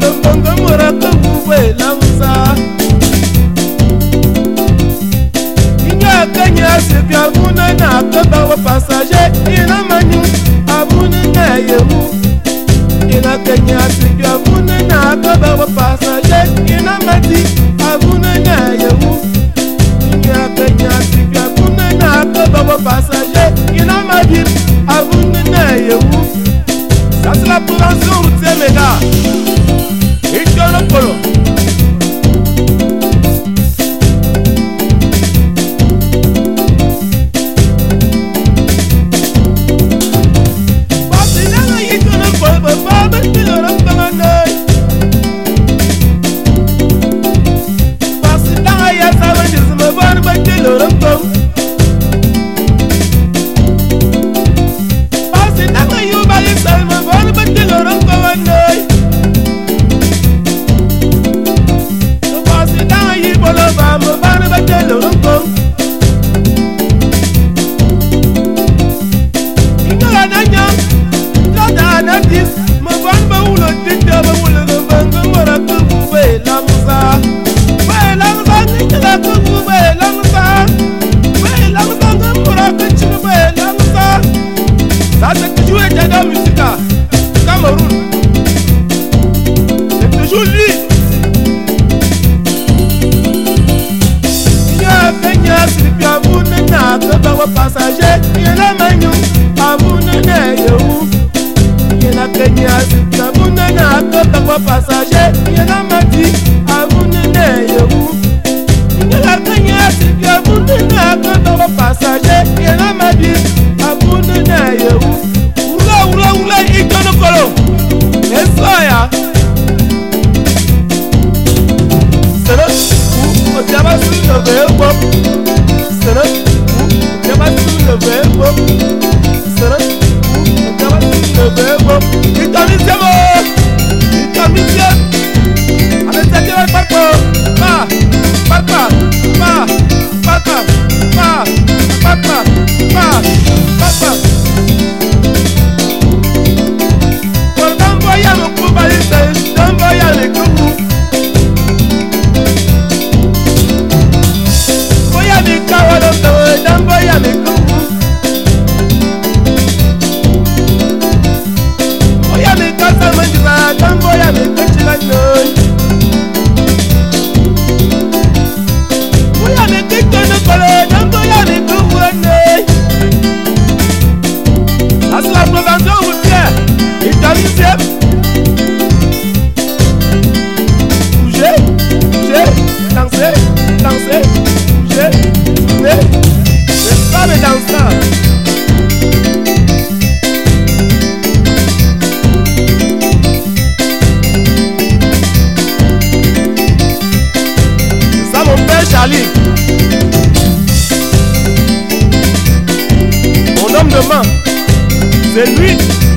bongo moraka bube lamsa Inya kanya se biavuna na kaba wa passager ina manyu abuna na yewu Ina kanya se biavuna na kaba wa passager ina mati abuna na yewu Inya kanya se biavuna na kaba wa passager ina mati abuna na yewu Ça c'est la prévention routière mes gars Et tu en as polo Ça c'est toujours été dans la musique Cameroun. C'est toujours lui. Il y a Kenya, Sylvie, Aboune, Naka, passager. Il y a la Manu, Aboune, Nayou. Il y a Kenya, Sylvie, Aboune, Naka, passager. Il y a la Mati, Aboune, Nayou. Il y a la Kenya, Sylvie, Aboune, Naka, passager. Il y a la Mati, Aboune, Nayou. Ula, ikono kolo. Esoya. Sero, ojaba su le verbo. Sero, ojaba su le verbo. Sero, ojaba su le verbo. Itamisiamo. Avec cette gueule partout. Partout. Charlie, mon homme de main, c'est lui.